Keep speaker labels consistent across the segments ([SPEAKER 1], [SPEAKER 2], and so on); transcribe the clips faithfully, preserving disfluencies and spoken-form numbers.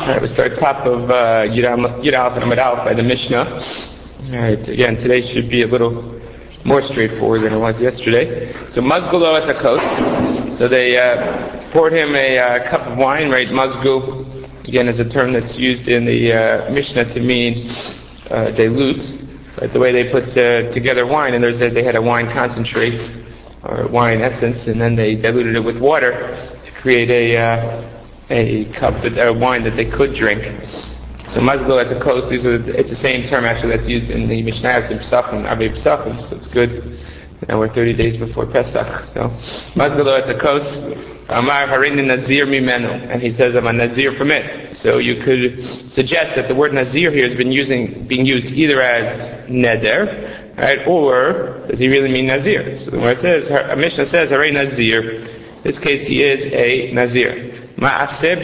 [SPEAKER 1] Alright, we start top of uh, Yud Aleph and Amud Aleph by the Mishnah. Alright, again, today should be a little more straightforward than it was yesterday. So, Mazgulo at Takos. So they uh, poured him a uh, cup of wine, right? Mazgu, again, is a term that's used in the uh, Mishnah to mean uh, dilute. Right? The way they put uh, together wine, and there's a, they had a wine concentrate, or wine essence, and then they diluted it with water to create a uh, a cup, that, a wine that they could drink. So mazgul at the coast, these are, it's the same term actually that's used in the Mishnah in Pesachim, Avei Pesachim, so it's good. Now we're thirty days before Pesach. So mazgul at the coast, Amar Harin Nazir Mimenu, and he says I'm a Nazir from it. So you could suggest that the word Nazir here has been using being used either as Neder, right, or does he really mean Nazir? So when it says, a Mishnah says Harin Nazir, in this case he is a Nazir. A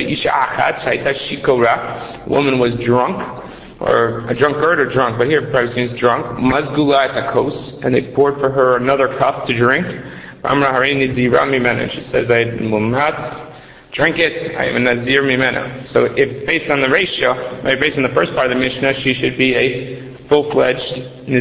[SPEAKER 1] woman was drunk, or a drunkard or drunk, but here it probably means drunk. Mazgula takos, and they poured for her another cup to drink. And she says, I will not drink it, I am a Nazir mimena. So if based on the ratio, right, based on the first part of the Mishnah, she should be a full-fledged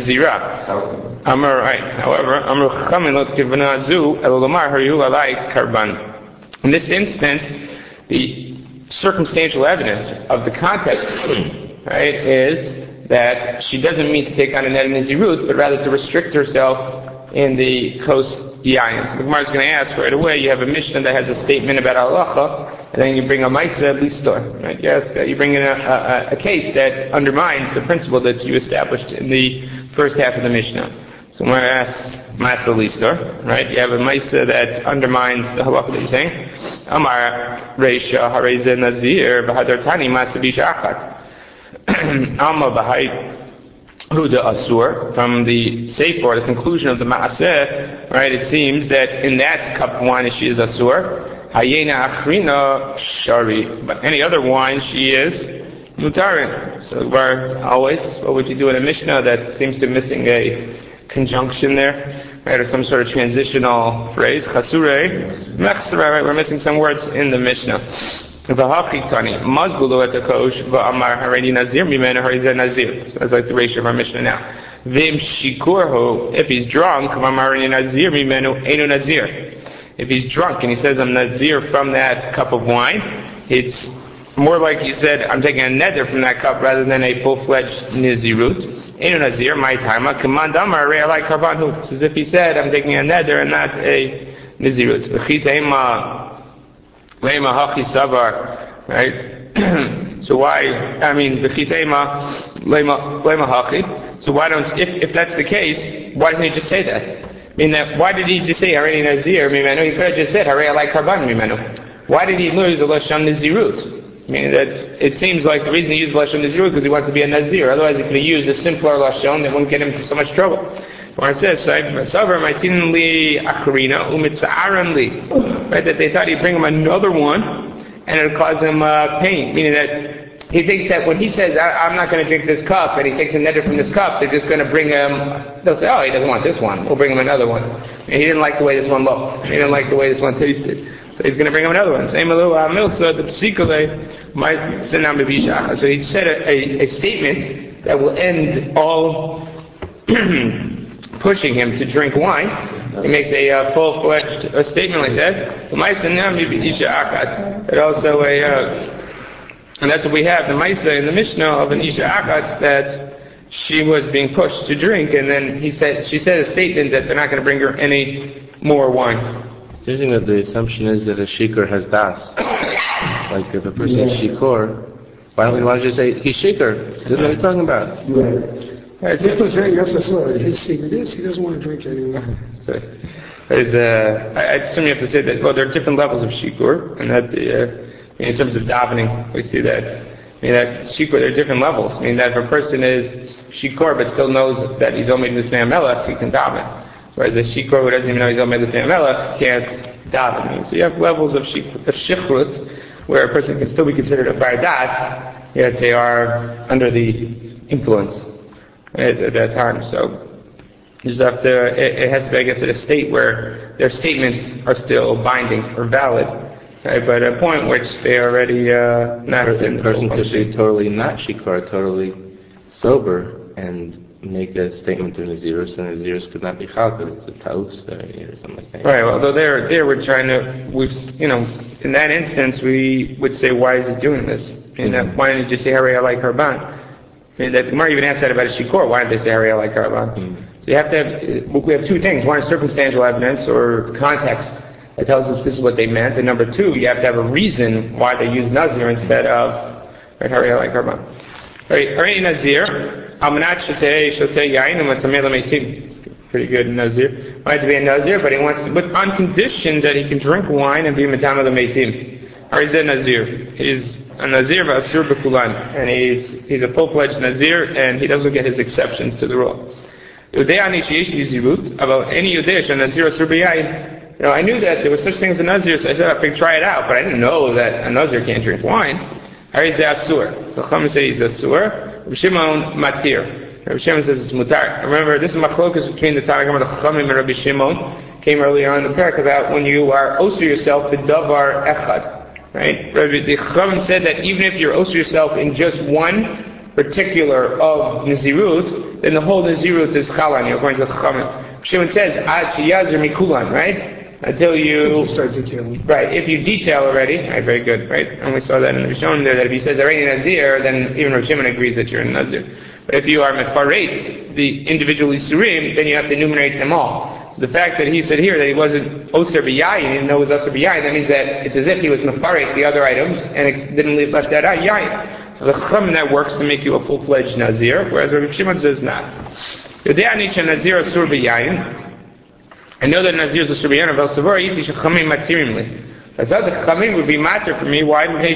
[SPEAKER 1] Nazirah. Amar, right. However, Amar Chaminot Kivanazu Elomar Haru Alai Karban. In this instance, the circumstantial evidence of the context, right, is that she doesn't mean to take on a net Nazirut, but rather to restrict herself in the coast yayin. So the Gemara is going to ask right away, you have a Mishnah that has a statement about halacha, and then you bring a Maisa Listor, right? Yes, you bring in a, a, a case that undermines the principle that you established in the first half of the Mishnah. So when I ask Maisa Listor, right, you have a Maisa that undermines the halacha that you're saying. Amar Reisha Hareza Nazir Bahadar Tani Masa Bishachat. Alma Bahai Huda Asur. From the Sefer, the conclusion of the Maaseh, right, it seems that in that cup of wine she is Asur. Hayena Achrina Shari. But any other wine she is Mutarin. So where always, what would you do in a Mishnah that seems to be missing a conjunction there? Right, or some sort of transitional phrase, chasure, mechsera, right, we're missing some words in the Mishnah. V'hachitani, mazgulo etakosh, v'amar haredi nazir, mimena harizeh nazir. So that's like the ratio of our Mishnah now. V'im shikurho, if he's drunk, v'amar haredi nazir, mimenu enu nazir. If he's drunk and he says, I'm nazir from that cup of wine, it's more like he said, I'm taking a neder from that cup rather than a full-fledged nazirut. Enu nazir, my time, command amar re'alai karbanhu. It's as if he said, I'm taking a neder and not a nazirut. V'chiteima, leima haki savar, right? So why, I mean, v'chiteima, leima haki. So why don't, if, if that's the case, why doesn't he just say that? I mean, that, why did he just say, Harei nazir mimenu? He could have just said, Harei alai karban mimenu. Why did he lose the lashon nazirut? I mean, that it seems like the reason he used Lashon Nazir is because he wants to be a Nazir. Otherwise, he could have used a simpler Lashon that wouldn't get him into so much trouble. When it says, right, that they thought he'd bring him another one, and it would cause him uh, pain. Meaning that he thinks that when he says, I, I'm not going to drink this cup, and he takes a neder from this cup, they're just going to bring him, they'll say, oh, he doesn't want this one. We'll bring him another one. And he didn't like the way this one looked. He didn't like the way this one tasted. So he's going to bring him another one. Same milsa, the psikole, might send down b'bisha. So he said a, a, a statement that will end all pushing him to drink wine. He makes a uh, full-fledged a statement like that. But also a, uh, and that's what we have, the Maisa in the Mishnah of an Isha Akat, that she was being pushed to drink, and then he said, she said a statement that they're not going to bring her any more wine.
[SPEAKER 2] It's interesting that the assumption is that a shikor has das. Like if a person is shikor, why don't we want to just say he's shikor? This is what we're talking about.
[SPEAKER 3] Right. Right. Just to say, yes, that's what his statement is. He doesn't want to drink anymore.
[SPEAKER 1] So, there's, uh, I, I assume you have to say that. Well, there are different levels of shikor, and that the, uh, I mean, in terms of davening, we see that. I mean, that shikor, there are different levels. I mean, that if a person is shikor but still knows that he's omed l'fnei melech, he can daven. Whereas a shikor who doesn't even know he's omed l'fnei melech can't daven. So you have levels of shichrut where a person can still be considered a bardat, yet they are under the influence at, at that time. So you just have to, it, it has to be, I guess, at a state where their statements are still binding or valid. Okay, but at a point which they already uh, not
[SPEAKER 2] A
[SPEAKER 1] in the
[SPEAKER 2] person
[SPEAKER 1] full
[SPEAKER 2] could be
[SPEAKER 1] motion.
[SPEAKER 2] totally not shikar, totally sober, and make a statement to Nazirus, and Nazirus could not be chalka. It's a taus or something like that.
[SPEAKER 1] Right. Well, although there, there we're trying to, we've, you know, in that instance, we would say, why is it doing this? And
[SPEAKER 2] Mm-hmm.
[SPEAKER 1] uh, why didn't it just say Harei like Harban? I mean, that Gemara even asked that about a shikor. Why did they say Harei like Harban?
[SPEAKER 2] Mm-hmm.
[SPEAKER 1] So you have to have, we have two things. One is circumstantial evidence or context that tells us this is what they meant. And number two, you have to have a reason why they use Nazir instead of right, Harei like Harban. Right, Harei Nazir. Almanat Shatei Shatei Yain and Matamela Meitim. Pretty good Nazir. Wanted to be a Nazir, but he wants to, but on condition that he can drink wine and be Matamela Meitim. Or he's a Nazir. He's a Nazir V'Asur B'Kulan. And he's he's a full-fledged Nazir, and he doesn't get his exceptions to the rule. Yudei Ani Sheyesh Yizirut, about any Yudei Nazir Asur B'Yain. You know, I knew that there was such thing as a Nazir, so I said I could try it out, but I didn't know that a Nazir can't drink wine. Or he's a Asur. The Chacham say he's Asur. Rabbi Shimon Matir. Rabbi Shimon says it's mutar. Remember, this is machlokas between the Tanakh, the Chachamim, and Rabbi Shimon. Came earlier on in the parak about when you are osir yourself, the davar echad. Right? Rabbi, the Chachamim said that even if you're osir yourself in just one particular of Nazirut, then the whole Nazirut is chalan, according to the Chachamim. Rabbi Shimon says, ad sheyazir mikulan, right? Until you
[SPEAKER 3] start detailing.
[SPEAKER 1] Right, if you detail already, right, very good, right? And we saw that in the Rishon there, that if he says already Nazir, then even Rav Shimon agrees that you're a Nazir. But if you are mefaret, the individual Isurim, then you have to enumerate them all. So the fact that he said here that he wasn't Oser B'Yayin, he didn't know it was Oser B'Yayin, that means that it's as if he was mefaret the other items, and ex- didn't leave left that out, Yayin. So the Chacham that works to make you a full-fledged Nazir, whereas Rav Shimon says not. Yodei Anisha Nazir Asur B'Yayin. I know that Nazir is a Surbiyan of El Savor, Yiti Shachamim Matirimli. I thought the Chachamim would be matter for me. Why? Or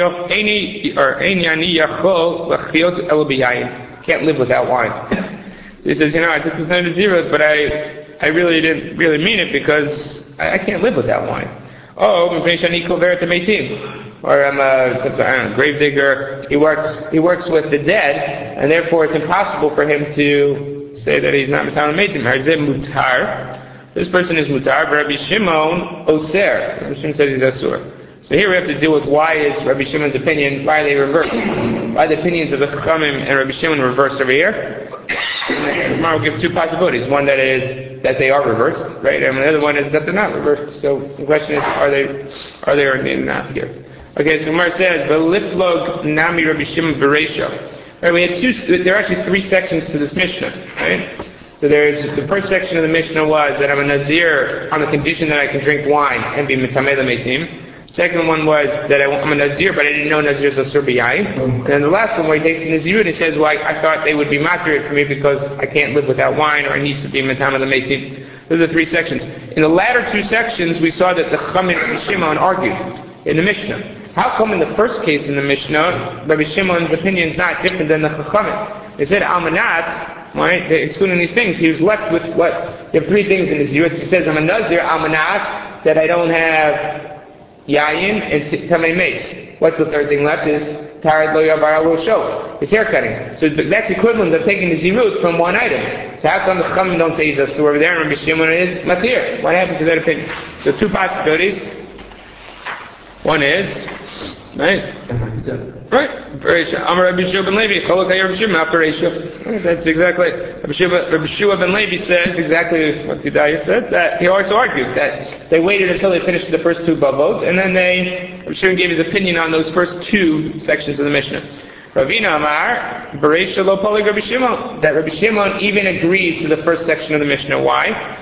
[SPEAKER 1] Eini Ani Yachol Lachiot El B'Yayin. Can't live without wine. So he says, you know, I took this Nazir, but I, I really didn't really mean it because I, I can't live without wine. Oh, Mepnei Kover to Meitim. Or I'm a, I don't know, grave digger. He works, he works with the dead, and therefore it's impossible for him to say that he's not Metam Meitim. Harzeh Mutar. This person is mutar, but Rabbi Shimon oser. Rabbi Shimon says he's asur. So here we have to deal with why is Rabbi Shimon's opinion, why are they reversed? Why the opinions of the Chachamim and Rabbi Shimon reversed over here? And tomorrow we'll give two possibilities. One that is that they are reversed, right? And the other one is that they're not reversed. So the question is, are they, are they or not here? Okay, so Gemara says, "V'liflog nami Rabbi Shimon bereisha." Right, we had two. There are actually three sections to this Mishnah, right? So there's, the first section of the Mishnah was that I'm a Nazir on the condition that I can drink wine and be Metameh Meitim. Second one was that I, I'm a Nazir, but I didn't know Nazir is a Asur B'Yayin. And then the last one where he takes the Nazir and he says, well, I, I thought they would be matir for me because I can't live without wine or I need to be Metameh Meitim. Those are the three sections. In the latter two sections, we saw that the Chachamim and Rabbi Shimon argued in the Mishnah. How come in the first case in the Mishnah, Rabbi Shimon's opinion is not different than the Chachamim? They said, Almanat, right, excluding these things, he was left with what? You have three things in his Yud. He says, I'm a Nazir, Almanat, that I don't have Yayin and Tamei Mace. What's the third thing left is Tarad Lo Yabar will show. His hair cutting. So that's equivalent of taking the Zirut from one item. So how come the Chachamim don't say he's a Sur over there and Rabbi Shimon is Matir? What happens to that opinion? So two possibilities. One is, right? Right. Amar Rabbi Shua ben Levi, Cholokay Rabbi Shua, not Bereisha. That's exactly, Rabbi Shua, Rabbi Shua ben Levi says exactly what Gedaliah said, that he also argues that they waited until they finished the first two bavot, and then they, Rabbi Shua gave his opinion on those first two sections of the Mishnah. Ravina Amar, Bereisha lo polig Rabbi Shimon, that Rabbi Shimon even agrees to the first section of the Mishnah. Why?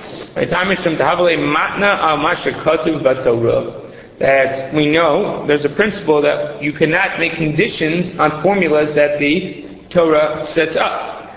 [SPEAKER 1] That we know there's a principle that you cannot make conditions on formulas that the Torah sets up.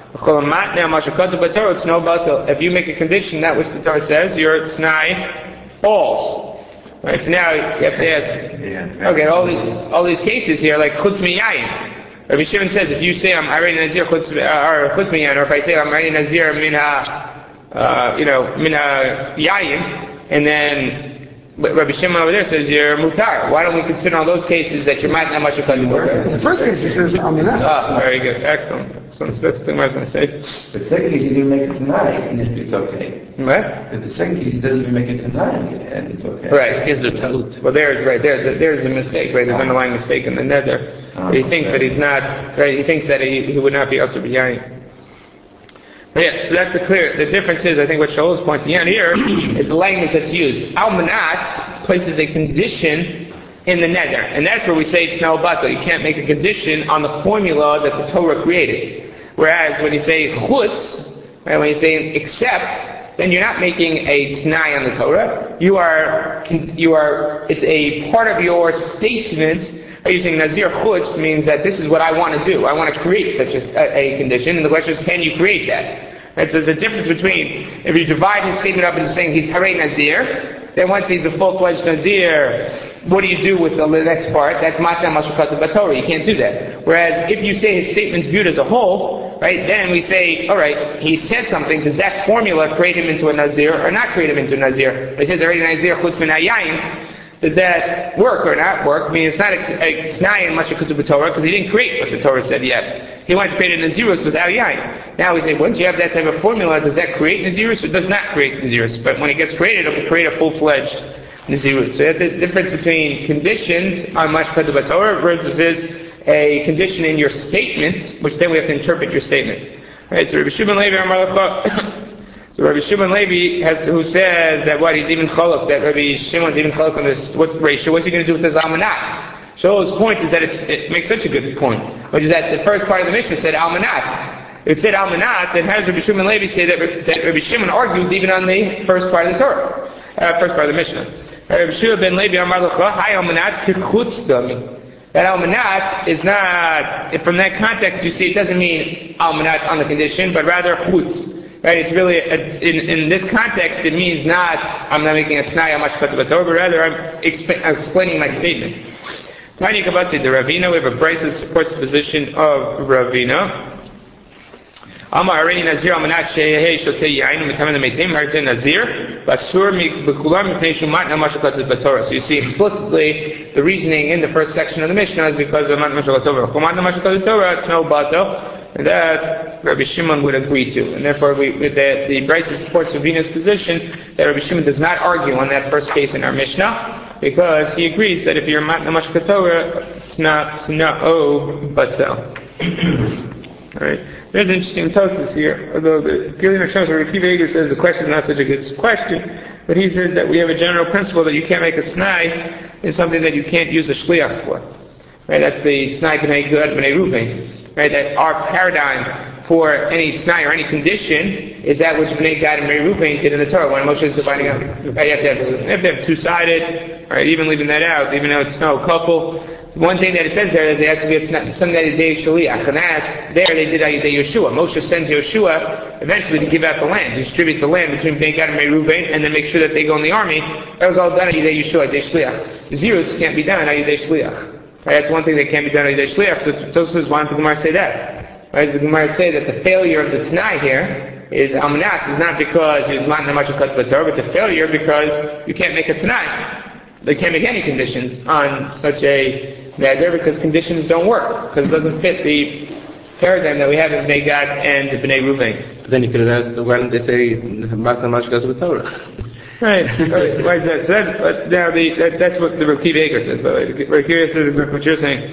[SPEAKER 1] If you make a condition that which the Torah says, you're t'nai false. Right? So now you have to ask, okay, all these all these cases here, like chutz miyayin. Rabbi Shimon says, if you say I'm Harei Nazir chutz or chutz miyayin, or if I say I'm Harei Nazir min ha, uh, you know, min ha yayin, and then But Rabbi Shimon over there says you're mutar. Why don't we consider all those cases that you're not that much of a
[SPEAKER 3] In the first case, he says, Almanach.
[SPEAKER 1] Ah, very good. Excellent. Excellent. So that's the thing I was going to say.
[SPEAKER 4] The second case, he didn't make it tonight, and it's okay.
[SPEAKER 1] What?
[SPEAKER 4] So the second case, he doesn't even make it tonight, and it's okay.
[SPEAKER 1] Right.
[SPEAKER 2] Here's the talut.
[SPEAKER 1] Well, there's right there. There's the mistake. Right. There's underlying mistake in the nether.
[SPEAKER 4] Oh,
[SPEAKER 1] he thinks
[SPEAKER 4] okay.
[SPEAKER 1] that he's not. Right. He thinks that he, he would not be also b'yayin. But yeah, so that's the clear. The difference is, I think, what Shaul is pointing out here is the language that's used. Almanat places a condition in the nether, and that's where we say it's no bato. You can't make a condition on the formula that the Torah created. Whereas when you say chutz, right, when you say accept, then you're not making a t'nai on the Torah. You are, you are. It's a part of your statement. Using Nazir Chutz means that this is what I want to do. I want to create such a, a, a condition, and the question is, can you create that? Right, so there's a difference between, if you divide his statement up into saying he's Harei Nazir, then once he's a full-fledged Nazir, what do you do with the next part? That's Matna Mashukata Batorah. You can't do that. Whereas if you say his statement's viewed as a whole, right, then we say, alright, he said something, does that formula create him into a Nazir or not create him into a Nazir? He says Harei Nazir Chutz Min Hayayin. Does that work or not work? I mean, it's not a, a t'nai in Mashukatu B'Torah because he didn't create what the Torah said yet. He wanted to create a Nazirus without yayin. Now we say, once you have that type of formula, does that create Nazirus or does not create Nazirus? But when it gets created, it will create a full-fledged Nazirus. So that's the difference between conditions on Mashukatu B'Torah versus a condition in your statement, which then we have to interpret your statement. Right? So Rabbi Shimon Levi Amar Lecha. So Rabbi Shimon Levi has, who says that what he's even cholok, that Rabbi Shimon's even cholok on this what ratio. What's he going to do with this almanach? Shaul's point is that it's, it makes such a good point, which is that the first part of the Mishnah said almanach. If it said almanach, then how does Rabbi Shimon Levi say that, that Rabbi Shimon argues even on the first part of the Torah, uh, first part of the Mishnah? Rabbi Shimon ben Levi Amar Lecha, hi almanach kichutz dami. That almanach is not, from that context you see, it doesn't mean almanach on the condition, but rather chutz. Right, it's really, a, in, in this context, it means not, I'm not making a t'nai on Mashukatu B'Torah, but rather I'm, exp- I'm explaining my statement. Tanya Kabatsi, the Ravina, we have a brace that supports the position of Ravina. Amar Hareini Nazir Almanach Shehei Shotei Yain U'Mitamim L'Meitim Hareini Nazir Basur B'Kulam Mipnei Shumat Mashukatu B'Torah. So you see explicitly the reasoning in the first section of the Mishnah is because of Mashukatu B'Torah. Kumat Mashukatu B'Torah, it's no bato. And that Rabbi Shimon would agree to. And therefore, we, the, the Brisa supports Ravina's position that Rabbi Shimon does not argue on that first case in our Mishnah, because he agrees that if you're Matna Mashukatu Torah, it's not, it's not oh, but so. Alright. There's an interesting tosis here, although the Gillian Hashem, Rabbi Akiva Eiger says the question is not such a good question, but he says that we have a general principle that you can't make a t'nai in something that you can't use a shliach for. Right? That's the t'nai b'nei Gad b'nei Reuven. Right, that our paradigm for any t'nai or any condition is that which Bnei Gad and Bnei Reuven did in the Torah when Moshe is dividing up. Right, you have to have, you have, to have two-sided, right, even leaving that out, even though it's no couple. One thing that it says there is there has to be a t'nai, something that is Yidei Shaliach, and that, there they did Yidei Yeshua. Moshe sends Yeshua eventually to give out the land, distribute the land between Bnei Gad and Bnei Reuven, and then make sure that they go in the army. That was all done at Yidei Yeshua, Yidei Shaliach. Zeros can't be done at Yidei Shaliach. Right, that's one thing that can't be done at Yidei Shliach. So Tosfos, why don't the Gemara say that? Right, the Gemara say that the failure of the t'nai here is almanach is not because he's matna Mashukatu B'Torah, but it's a failure because you can't make a t'nai. They can't make any conditions on such a neder because conditions don't work because it doesn't fit the paradigm that we have in Bnei Gad and Bnei Reuven.
[SPEAKER 2] But then you could have asked, why don't they say Matna Mashukatu B'Torah?
[SPEAKER 1] Right. right. Why is that? So that's, but now the, that, that's what the Rabbi Akiva Eiger says, by the way. We're curious about what you're saying,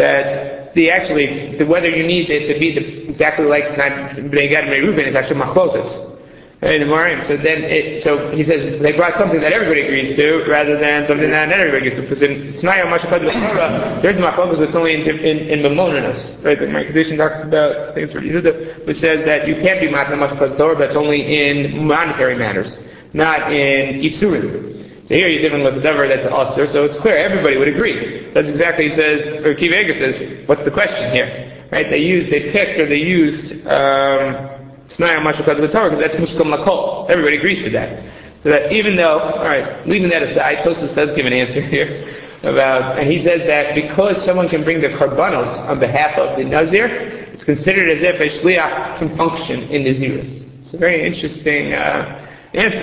[SPEAKER 1] that the actually, the, whether you need it to be the, exactly like Bnei Gad and Bnei Reuven is actually machlokas. Right, in Marim. So then it, so he says they brought something that everybody agrees to rather than something that not everybody agrees to. Because in T'nai Mashukatu B'Torah, there's a machlokas that's only in, in, in Mamoninus. Right? The my condition talks about, I think it's for Yehuda, which says that you can't be Matna Mashukatu B'Torah, but it's only in monetary matters, not in Isurim. So here you're dealing with a davar that's asur, so it's clear, everybody would agree. That's exactly, he says, or Akiva Eiger says, what's the question here? Right, they used, they picked, or they used, um, T'nai Mashukatu B'Torah, because that's Muslim Lakol. Everybody agrees with that. So that even though, alright, leaving that aside, Tosfos does give an answer here, about, and he says that because someone can bring the karbanos on behalf of the Nazir, it's considered as if a shliach can function in Nazirus. It's a very interesting, uh, answer.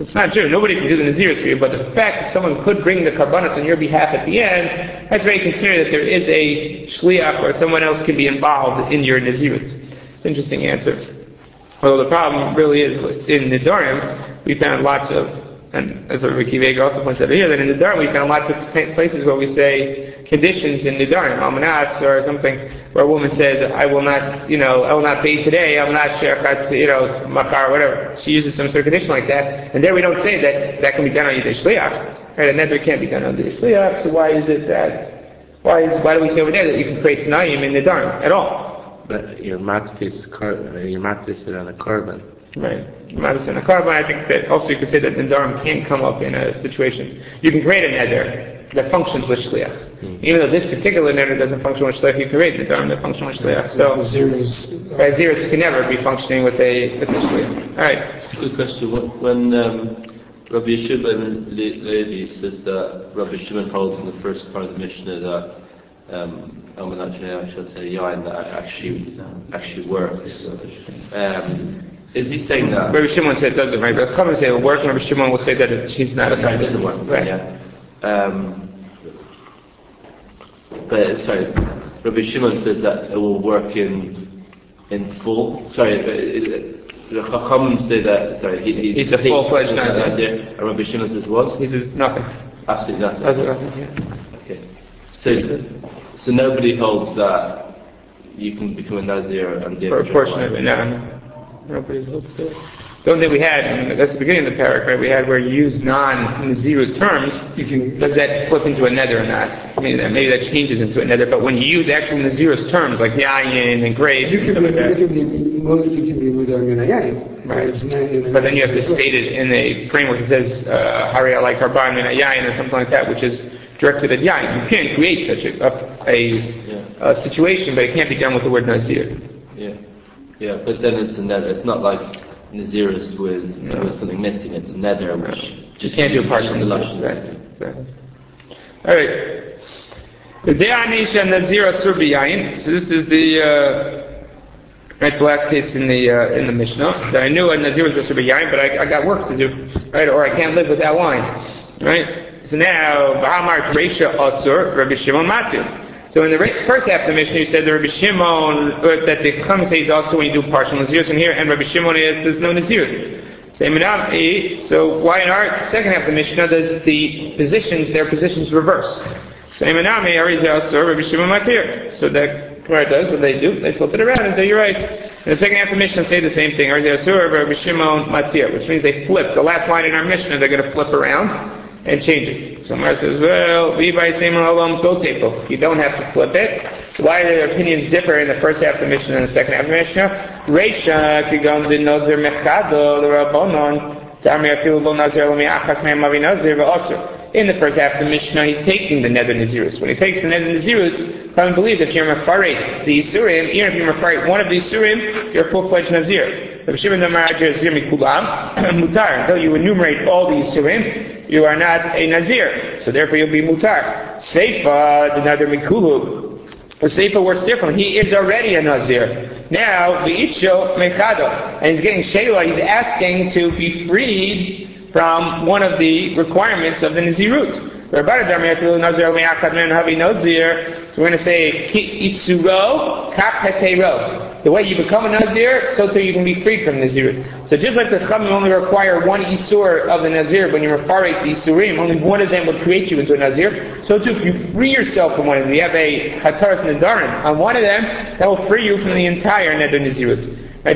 [SPEAKER 1] It's not true. Nobody can do the Nazirus for you, but the fact that someone could bring the Karbanos on your behalf at the end, that's why you consider that there is a Shliach or someone else can be involved in your Nazirus. It's an interesting answer. Well, the problem really is in Nidarim, we found lots of, and as Rabbi Akiva also points out here, that in Nidarim we found lots of places where we say conditions in Nidarim, Almanas or something, where a woman says, I will not, you know, I will not bathe today, I will not share, you know, makar, whatever. She uses some sort of condition like that, and there we don't say that that can be done on Yidei Shliach, right? A neder can't be done on Yidei Shliach, so why is it that, why is, why do we say over there that you can create Tanaim in Nidarim at all?
[SPEAKER 2] But your matis, your matis is on a carbon.
[SPEAKER 1] Right. Matis on a carbon, I think that also you could say that Nidarim can't come up in a situation. You can create a neder that functions with Shliach. Mm-hmm. Even though this particular neder doesn't function with Shliach, you can create Nidarim that function with Shliach. So, right, Zeros can never be functioning with a, with a Shliach. Alright.
[SPEAKER 2] Good question. When um, Rabbi Shimon Levi says that Rabbi Shimon holds in the first part of the Mishnah that um, I should say yain that actually actually works. Um, is he saying that?
[SPEAKER 1] Rabbi Shimon said it doesn't, right? But come and say it will work, and Rabbi Shimon will say that it, he's not a
[SPEAKER 2] it doesn't work.
[SPEAKER 1] Right.
[SPEAKER 2] Yeah. Um, but sorry, Rabbi Shimon says that it will work in in full. Sorry, the Chacham say that. Sorry, he, he's,
[SPEAKER 1] he's a full-fledged
[SPEAKER 2] Nazir. And Rabbi Shimon says what?
[SPEAKER 1] He says nothing.
[SPEAKER 2] Absolutely nothing.
[SPEAKER 1] Nothing, yeah.
[SPEAKER 2] Okay. So. So nobody holds that you can become a Nazir and give
[SPEAKER 1] for a portion of it. No, no. Nobody holds that. The only thing we had, and that's the beginning of the paragraph, right? We had where you use non-Naziru terms, you can, does that flip into a nether or not? I mean, maybe that changes into a nether, but when you use actual Nazirus terms like yayin and grapes,
[SPEAKER 3] you can be, like you can be, well, you can be with our yayin.
[SPEAKER 1] Right. But then you have to state it in a framework that says, Hari alai karban min yayin or something like that, which is directed at yayin. You can't create such a, a, a, yeah. a situation, but it can't be done with the word Nazir.
[SPEAKER 2] Yeah, yeah, but then it's a nether. It's not like Nazirus with, no. with something missing. It's a nether, which no. just
[SPEAKER 1] you can't do a partial Nazirus. Right. Exactly. All right. The De'anisha Nazir Asur B'yayin. So this is the uh, right the last case in the uh, in the Mishnah. That I knew a Nazir was Asur B'yayin, but I, I got work to do, right? Or I can't live without wine, right? So now, Ba'amar Teresha Asur, Rabbi Shimon Matu. So in the first half of the Mishnah, you said that Rabbi Shimon, uh, that the Chacham says also when you do partial Nazirus in here, and Rabbi Shimon is, there's no Nazirus. So why in our second half of the Mishnah does the positions, their positions reverse? So Eminami, Arizal Asur, Rabbi Shimon Matir. So that Gemara does what they do, they flip it around and say, you're right. In the second half of the Mishnah say the same thing, Arizal Asur, Rabbi Shimon Matir, which means they flip. The last line in our Mishnah, they're going to flip around and change it. So Mar says, well, you don't have to flip it. Why do their opinions differ in the first half of the Mishnah and the second half of the Mishnah? Reisha, Kigon de Nazir Mechado, the Rabbonon, Tamri Afilu Lo Nazir Lo Mi'achas Me'am Avi Nazir V'Osir. In the first half of the Mishnah, he's taking the Nether Nazirus. When he takes the Nether Nazirus, come and believe if you're Mefaret the Isurim, even if you're Mefaret one of the Isurim, you're a full-fledged Nazir. Until you enumerate all the Isurim, you are not a Nazir. So therefore you'll be Mutar. Seifa, the Nazir Mikulu. The Seifa works different. He is already a Nazir. Now, the Itcho Mechado. And he's getting Sheila, he's asking to be freed from one of the requirements of the Nazirut. So we're going to say, Ki Isuro, Kach Hetero. The way you become a Nazir, so too you can be freed from Nazirut. So just like the Chachamim only require one Isur of the Nazir, when you refarate the Isurim, only one of them will create you into a Nazir. So too, if you free yourself from one of them, you have a Hataras Nadarim on one of them, that will free you from the entire Neder Nazirut. When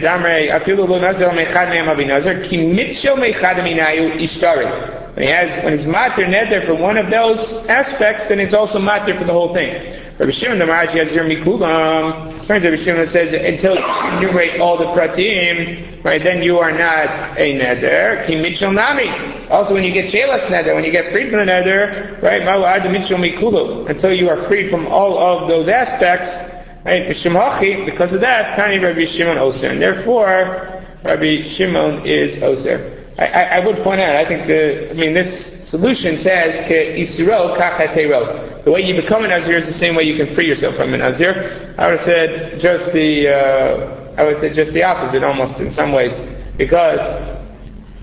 [SPEAKER 1] he has, when he's matir neder for one of those aspects, then it's also matir for the whole thing. Rabbi Shimon the Maraji has your mikulam. Turns to Rabbi Shimon says until you enumerate all the pratim, right? Then you are not a neder. Ki mitchel nami. Also, when you get shelas neder, when you get freed from the neder, right? Ma'u'ad mitchel mikulu. Until you are freed from all of those aspects, right? Because of that, Tani Rabbi Shimon Oser, and therefore Rabbi Shimon is Oser. I, I, I would point out, I think the, I mean, this solution says, Ke isuro kachatero. The way you become a Nazir is the same way you can free yourself from a Nazir. I would have said just the, uh, I would say just the opposite almost in some ways. Because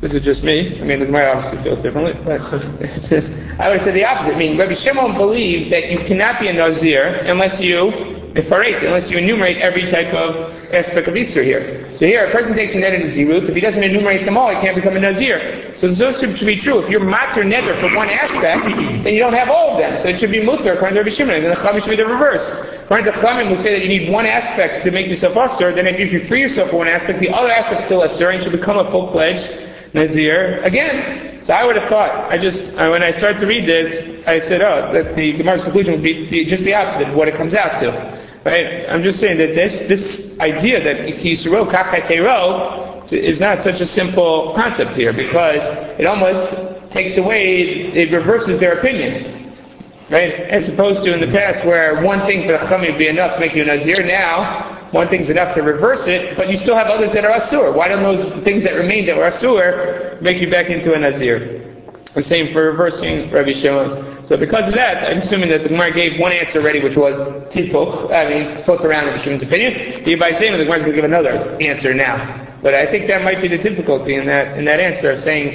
[SPEAKER 1] This is just me. I mean, the Gemara obviously feels differently, but it's just, I would say the opposite. I mean, Rabbi Shimon believes that you cannot be a Nazir unless you Mefareit, unless you enumerate every type of aspect of Easter here. So here, a person takes a net in Nazirut. If he doesn't enumerate them all, he can't become a Nazir. So this should be true. If you're matter neder for one aspect, then you don't have all of them. So it should be mutter according to Rabbi Shimon. And then the Chachamim should be the reverse. According to the Chachamim, who say that you need one aspect to make yourself Asur, then if you free yourself from one aspect, the other aspect is still Asur, and you should become a full-fledged Nazir again. So I would have thought, I just, uh, when I started to read this, I said, oh, that the Gemara's conclusion would be the, just the opposite of what it comes out to. Right? I'm just saying that this this idea that Yisro Kachatero is not such a simple concept here, because it almost takes away, it reverses their opinion. Right? As opposed to in the past where one thing for the Chachamim would be enough to make you a Nazir, now one thing's enough to reverse it, but you still have others that are Asur. Why don't those things that remain that were Asur make you back into a Nazir? The same for reversing Rabbi Shimon. So because of that, I'm assuming that the Gemara gave one answer already, which was Tipuk, I mean, to flip around Rabbi Shimon's opinion. Hereby saying that the Gemara's going to give another answer now. But I think that might be the difficulty in that in that answer of saying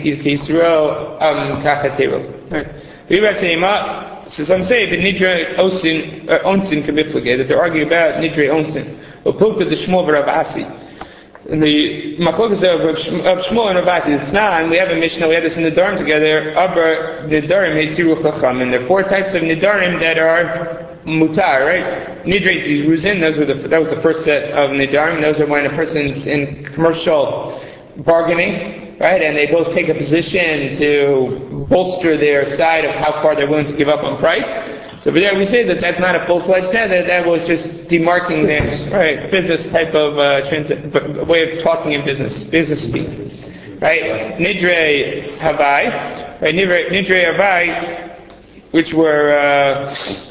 [SPEAKER 1] Yisro um Kachatero. Hereby saying, so some say that Nidre Onsin Onsin Kabiflige, that they're arguing about Nidre Onsin. Or Pukta the Shmuel of Rav Asi. In the Machlokas of Shmuel and Rav Asi, it's not, and we have a Mishnah, we have this in the Nidarim together, Aber Nidarim Hetiru Chacham, and there are four types of Nidarim that are mutar, right? Nidre Ziruzin, those were the, that was the first set of Nidarim, those are when a person's in commercial bargaining, right, and they both take a position to bolster their side of how far they're willing to give up on price. So but there we say that that's not a full-fledged net, that that was just demarking their right, business type of uh, transi- way of talking in business, business speak. Right? Nidre Havai, right? Nidre, Nidre Havai, which were uh,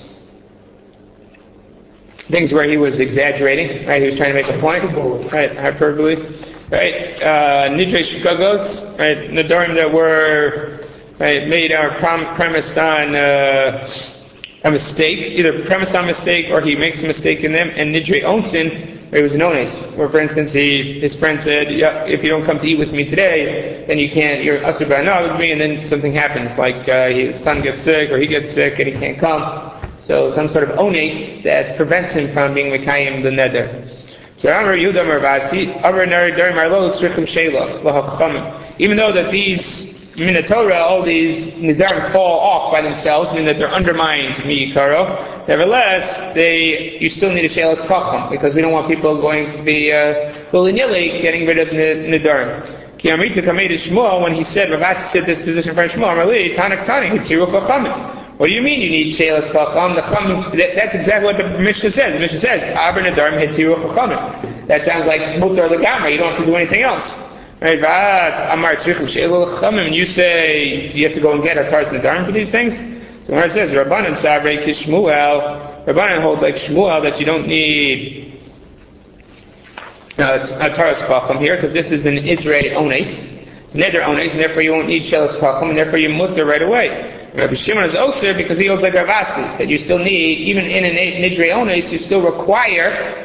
[SPEAKER 1] things where he was exaggerating, right? He was trying to make a point, right? Hyperbole, right? Uh, Nidre Shikagos, right? Nidarim that were right, made are prom- premised on uh, a mistake, either premised on mistake or he makes a mistake in them. And Nidre Onsin, it was an ones, where for instance he, his friend said, yeah, if you don't come to eat with me today, then you can't, you're Asur B'Hana with me, and then something happens, like uh, his son gets sick or he gets sick and he can't come. So some sort of ones that prevents him from being Mekayim the Neder. So Amar Yehuda Mervasi, Amar Naridarim Arlo Tzrichim Sheila, L'Hachachamim. Even though that these Minatorah, all these Nidarim fall off by themselves, meaning that they're undermined Mi'ikaro. Nevertheless, they you still need a Shelas Chacham, because we don't want people going to be uh, willy-nilly getting rid of Nidarim. Ki Amrita Kamei to Shmuel, when he said, Rav Ashi said this position for Shmuel, Amrli, Tanak Tani, Hitziru Chachamim. What do you mean you need Shelas Chacham? The Chacham, that, that's exactly what the Mishnah says. The Mishnah says, Aber Nidarim Hitziru Chachamim. That sounds like Mutar L'Gamra, you don't have to do anything else. Right, Amar Tzrichim Sheila L'Chachamim, and you say you have to go and get Hataras Nidarim for these things? So when it says Rabbanan Sabrei Kishmuel, Rabbanan hold like Shmuel that you don't need uh, Hataras Chacham here, because this is an Idrei Ones, it's Neder Ones, and therefore you won't need Shelas Chacham, and therefore you mutter right away. Rabbi Shimon is Osir because he holds like Rav Asi, that you still need, even in an Nidrei Ones, you still require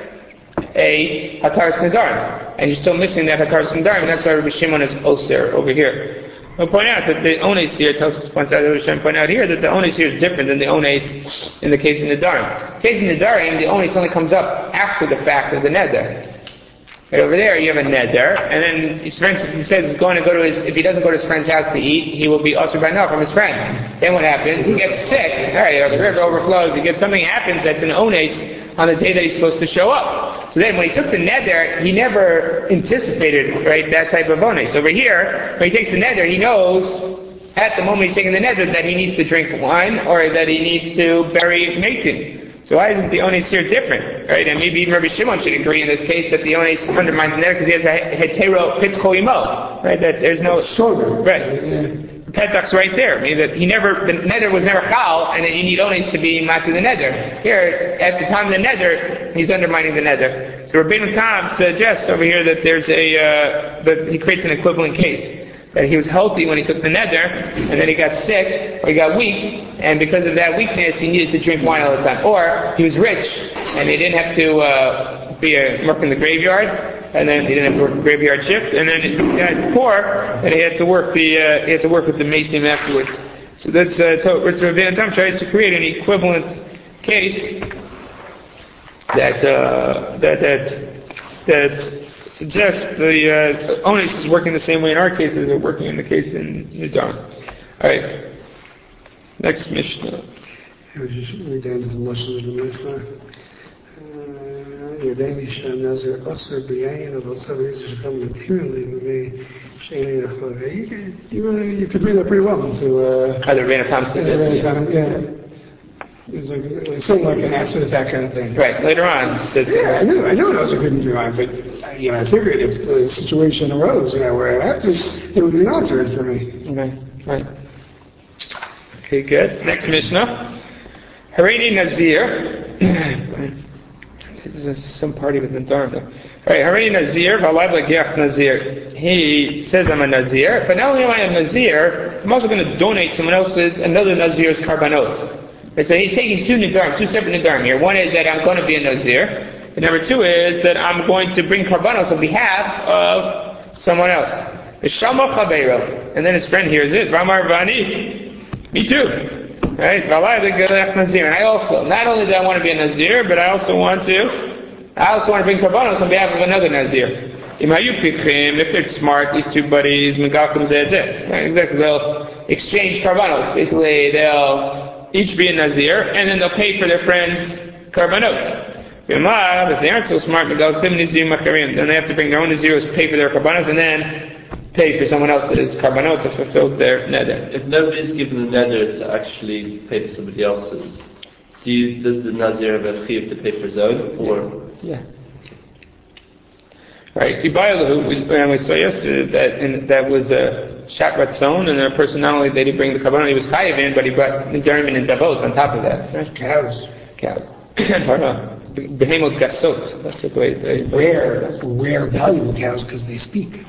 [SPEAKER 1] a Hataras Nidarim. And you're still missing that Hataras Nidarim, and that's why Rabbi Shimon is Osir over here. I'll point out that the Ones here, tells us, points out, Rabbi Shimon point out here, that the Ones here is different than the Ones in the case of Nidarim. In the case of Nidarim, the Ones only comes up after the fact of the Neder. Right over there, you have a Neder, and then, for instance, he says he's going to go to his, if he doesn't go to his friend's house to eat, he will be Asur B'Hana from his friend. Then what happens? He gets sick, alright, the river overflows, he gets something happens that's an Ones on the day that he's supposed to show up. So then when he took the Neder, he never anticipated, right, that type of Ones. Over here, when he takes the Neder, he knows at the moment he's taking the Neder that he needs to drink wine, or that he needs to bury Macon. So why isn't the Ones here different, right? And maybe even Rabbi Shimon should agree in this case that the Ones undermines the Neder because he has a hetero pitko imo, right? That there's no
[SPEAKER 3] stronger,
[SPEAKER 1] right? Petach's right there. I mean that he never the Neder was never chal, and that you need Ones to be mat to the Neder. Here, at the time of the Neder, he's undermining the Neder. So Rabbeinu Tam suggests over here that there's a uh, that he creates an equivalent case. That he was healthy when he took the Neder, and then he got sick, or he got weak, and because of that weakness, he needed to drink wine all the time. Or, he was rich, and he didn't have to uh, be a work in the graveyard, and then he didn't have to work the graveyard shift, and then he got poor, and he had to work the uh, he had to work with the matim afterwards. So that's uh, so Rabbeinu Tam tries to create an equivalent case that uh, that that that suggests the uh, onus is working the same way in our case as they're working in the case in Nidar. All right, next Mishnah.
[SPEAKER 3] I was just read down to the Lashon of the Mishnah. Yodei Shem Nazir Aser B'Yayin of Al-Sav Yisrael Shekam Materially B'Mei Sheini Achlavei. You could, you really, you could read that pretty well into, uh...
[SPEAKER 1] Other Rabbeinu Tam says
[SPEAKER 3] it. Yeah. It's like, it's saying like an after the fact kind of thing.
[SPEAKER 1] Right, later on. Says,
[SPEAKER 3] yeah, I knew, I knew Nazir couldn't be mine, but, you know, I figured if the situation arose, you know, where I have to, it would be an alternate for me.
[SPEAKER 1] Okay, right. Okay, good. Next Mishnah. Hareini Nazir. This is some party with Nadar though. Alright, Hareini Nazir, V'alai L'geach Nazir. He says I'm a Nazir, but not only am I a Nazir, I'm also going to donate someone else's, another Nazir's karbanot. And so he's taking two Nadarim, two separate Nadarim here. One is that I'm going to be a Nazir, and number two is that I'm going to bring karbanos on behalf of someone else. V'shama Chabeiro. And then his friend hears it, V'amar Vani. Me too. Right? And I also, not only do I want to be a Nazir, but I also want to, I also want to bring karbanos on behalf of another Nazir. If they're smart, these two buddies, right? Exactly, they'll exchange karbanos. Basically, they'll each be a Nazir, and then they'll pay for their friends' karbanos. If they aren't so smart, then they have to bring their own Naziros, pay for their karbanos, and then pay for someone else's karbanot to fulfill their neder.
[SPEAKER 2] If nobody's given the neder to actually pay for somebody else's, do you, does the Nazir have a chiyuv to pay for his own, or?
[SPEAKER 1] Yeah. Right. Ibayalahu, we saw yesterday that in, that was a shat ratzon, and a person not only did he bring the karbanot, he was chayiv in, but he brought Nidarim and Davot on top of that. Right?
[SPEAKER 3] Cows.
[SPEAKER 1] Cows. Behemot gasot. That's the way they.
[SPEAKER 3] Rare, rare, valuable cows because they speak.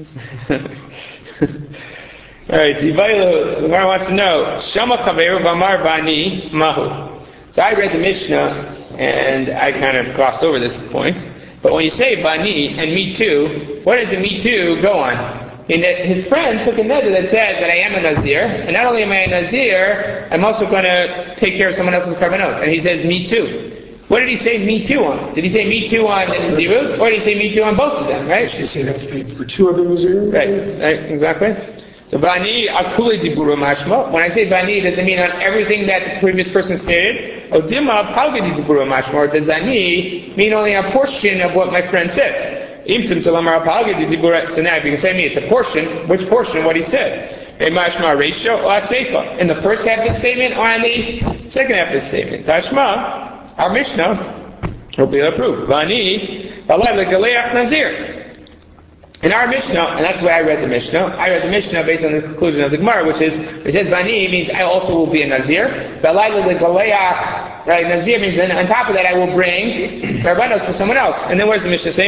[SPEAKER 1] Alright, so Gemara wants to know, Shama Chaveru V'amar Bani Mahu. So I read the Mishnah, and I kind of glossed over this point, but when you say Bani and me too, what did the me too go on? In that his friend took a neder that says that I am a Nazir, and not only am I a Nazir, I'm also going to take care of someone else's karbanot, and he says me too. What did he say me too on? Did he say me too on the Nazirut, or did he say me too on both of them, right?
[SPEAKER 3] He said have to pay for two of the Nazirut.
[SPEAKER 1] Right, right, exactly. So Bani Akuli Diburu Mashma. When I say Bani, does it mean on everything that the previous person stated? Odima Palgadi Diburu Mashma, or does Ani mean only a portion of what my friend said? Imtim Salamar Palgadi Diburu. So now if you can say to me it's a portion, which portion of what he said? A Mashma ratio or a Seifa? In the first half of the statement or in the second half of the statement? Tashma. Our Mishnah will be approved. Vani, Balai Galeach Nazir. In our Mishnah, and that's the way I read the Mishnah, I read the Mishnah based on the conclusion of the Gemara, which is, it says Vani means I also will be a Nazir. Balai Galeach, right? Nazir means then on top of that I will bring karbanos for someone else. And then what does the Mishnah say?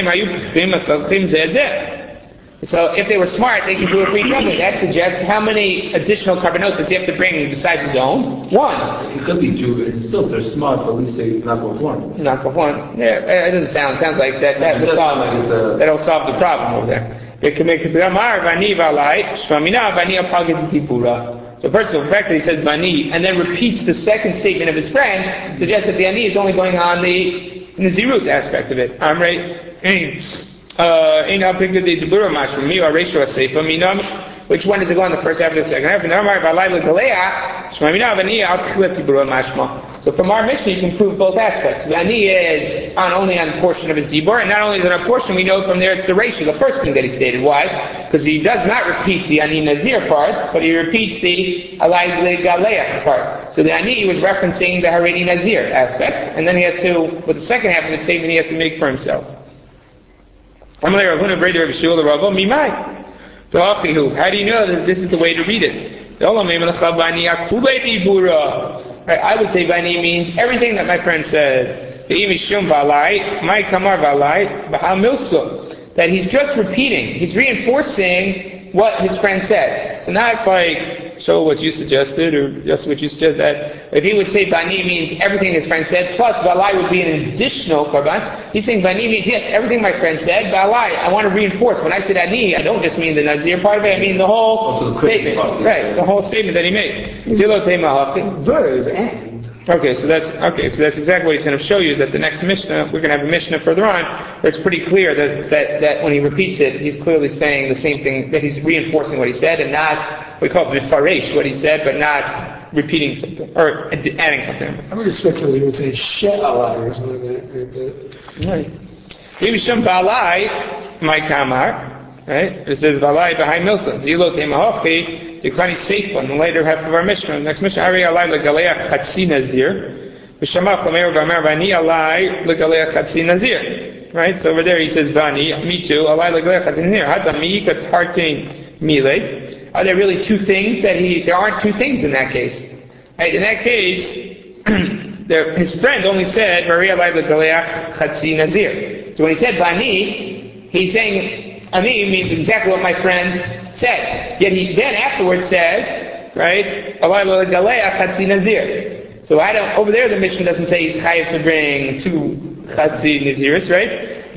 [SPEAKER 1] So if they were smart, they could do it for each other. That suggests how many additional karbanot does he have to bring besides his own? One.
[SPEAKER 4] It could be two, and still if they're smart, at least they knock off one.
[SPEAKER 1] Knock off one. Yeah, it doesn't sound, sounds like that, that will solve, like a, that'll solve the problem over there. It can make it Gamar, Vani Valai, Shvamina, Vani Apagit Tipura. So first of all, the fact that he says Vani, and then repeats the second statement of his friend, suggests that the Ani is only going on the Nazirut aspect of it. Amrei, Uh, which one does it go on the first half or the second half? So from our Mishnah you can prove both aspects. The Ani is on only on a portion of his dibur, and not only is it on a portion, we know from there it's the ratio, the first thing that he stated. Why? Because he does not repeat the Ani Nazir part, but he repeats the Alai Galeach part. So the Ani was referencing the Hareini Nazir aspect, and then he has to, with the second half of the statement, he has to make for himself. How do you know that this is the way to read it? I would say Bani means everything that my friend said. That he's just repeating, he's reinforcing what his friend said. So not like show what you suggested, or just what you suggested, that if he would say Bani means everything his friend said, plus Valai would be an additional Karban, he's saying Bani means, yes, everything my friend said, Valai, I want to reinforce. When I said Ani, I don't just mean the Nazir part of it, I mean the whole
[SPEAKER 2] the
[SPEAKER 1] statement.
[SPEAKER 2] part, yeah.
[SPEAKER 1] Right, the whole statement that he made.
[SPEAKER 3] But is and.
[SPEAKER 1] Okay, so that's okay. So that's exactly what he's going to show you. Is that the next Mishnah, we're going to have a Mishnah further on, where it's pretty clear that, that, that when he repeats it, he's clearly saying the same thing, that he's reinforcing what he said, and not, we call it Mifaresh, what he said, but not repeating something, or adding something.
[SPEAKER 3] I would expect that he would say She'alai or something like that.
[SPEAKER 1] Right. Maybe Shem Balai, my Kamar, right? It says Balai behind Milsa. Zilo Temahochi. Tikrani Seifa, in the later half of our Mishnah. Next Mishnah, Ari Alai Legalea Chatzi Nazir. V'shamach Lameir V'amar Vani Alai Legalea Chatzi Nazir. Right? So over there he says Vani, me too, Alai Legalea Chatzi Nazir. Hata Mi'ika Tartin Mile. Are there really two things that he, there aren't two things in that case. Right? In that case, there, his friend only said, Vari Alai Legalea Chatzi Nazir. So when he said Vani, he's saying, Ani means exactly what my friend said. Yet he then afterwards says, right, so I don't, over there the Mishnah doesn't say he's chayav to bring two Chatzi Naziris, right?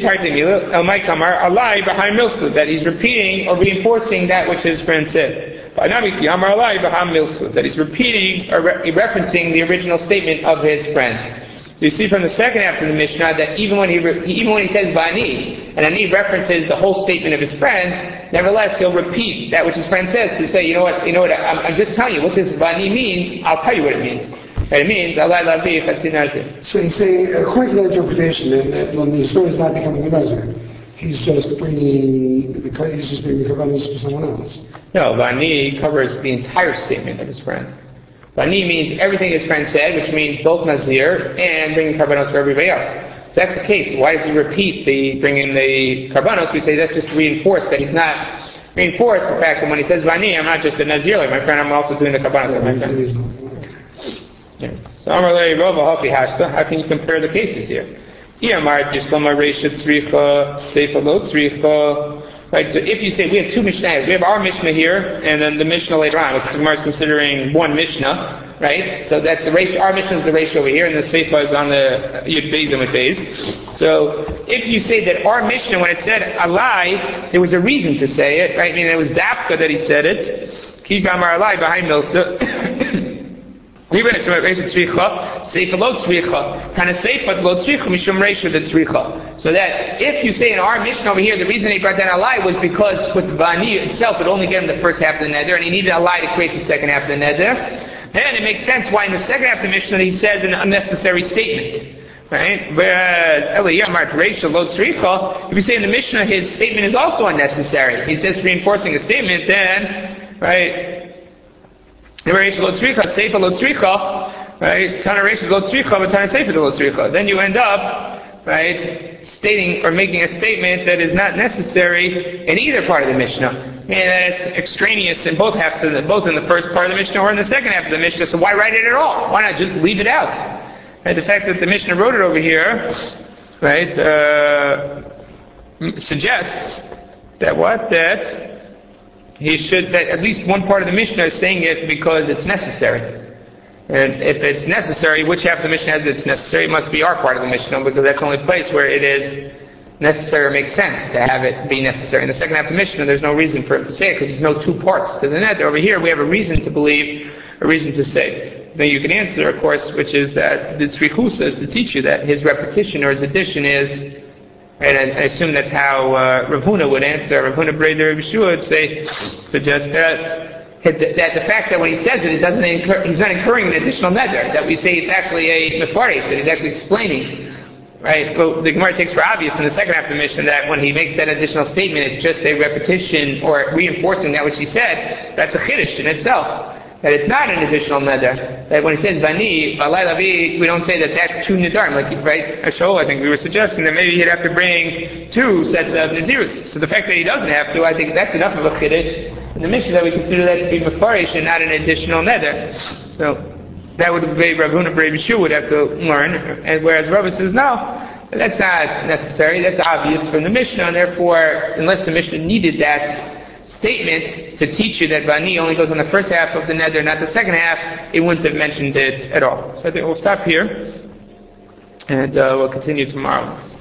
[SPEAKER 1] That he's repeating or reinforcing that which his friend said. That he's repeating or re- referencing the original statement of his friend. So you see from the second half of the Mishnah that even when he re- even when he says Vani, and Ani references the whole statement of his friend, nevertheless he'll repeat that which his friend says to say, you know what, you know what, I'm, I'm just telling you what this Vani means. I'll tell you what it means. And it means Allah Lavi Chatzi Nazir.
[SPEAKER 3] So he's saying, according to that interpretation, then, that when the story is not becoming a Nazir, he's just bringing the he's just bringing the Karbanos for someone else.
[SPEAKER 1] No, Vani covers the entire statement of his friend. Vani means everything his friend said, which means both Nazir and bringing Karbanos for everybody else. If that's the case, why does he repeat the bringing the Karbanos? We say that's just to reinforce that he's not, reinforce the fact that when he says Vani, I'm not just a Nazir like my friend, I'm also doing the Karbanos like my friend. Yeah. So Amarle Rova Hafi Hashta, how can you compare the cases here? Iyamar Tishlama Resha Tzricha, Seifa Lo Tzricha. Right, so if you say, we have two Mishnahs, we have our Mishnah here, and then the Mishnah later on, which the Gemara is considering one Mishnah, right? So that's the ratio, our Mishnah is the ratio over here, and the Seifa is on the Yud Beis and with Beis. So if you say that our Mishnah, when it said Alai, there was a reason to say it, right? I mean, it was Dafka that he said it. Ki Gamar Alai behind Milsa. So that if you say in our Mishnah over here, the reason he brought down Alai was because with Vani itself, it only gave him the first half of the Neder, and he needed Alai to create the second half of the Neder. Then it makes sense why in the second half of the Mishnah he says an unnecessary statement. Right? Whereas if you say in the Mishnah his statement is also unnecessary, he's just reinforcing a statement, then, right? Right? Then you end up, right, stating or making a statement that is not necessary in either part of the Mishnah. And it's extraneous in both halves of the, both in the first part of the Mishnah or in the second half of the Mishnah. So why write it at all? Why not just leave it out? Right? The fact that the Mishnah wrote it over here, right, uh, suggests that what? That he should, that at least one part of the Mishnah is saying it because it's necessary. And if it's necessary, which half of the Mishnah has it's necessary? It must be our part of the Mishnah, because that's the only place where it is necessary or makes sense to have it be necessary. In the second half of the Mishnah, there's no reason for him to say it, because there's no two parts to the Neder. Over here, we have a reason to believe, a reason to say. Then you can answer, of course, which is that the Tzrichu says to teach you that his repetition or his addition is, and I, I assume that's how uh, Rav Huna would answer. Rav Huna Breder Rav Yeshua would say, suggest that, that the fact that when he says it, it doesn't incur, he's not incurring an additional neder. That we say it's actually a mefarish, that he's actually explaining. Right? But the Gemara takes for obvious in the second half of the Mishnah that when he makes that additional statement, it's just a repetition or reinforcing that which he said. That's a chiddush in itself. That it's not an additional neder. That when he says Vani, Valai Lavi, we don't say that that's two nedarim. Like, right, Ashol, I think we were suggesting that maybe he'd have to bring two sets of nazirus. So the fact that he doesn't have to, I think that's enough of a chiddush in the Mishnah that we consider that to be mefarish and not an additional neder. So that would be Rav Huna Brei B'Shu would have to learn. And whereas Rav says no, that's not necessary. That's obvious from the Mishnah, and therefore, unless the Mishnah needed that statement to teach you that Vani only goes on the first half of the neder, not the second half, it wouldn't have mentioned it at all. So I think we'll stop here, and uh, we'll continue tomorrow.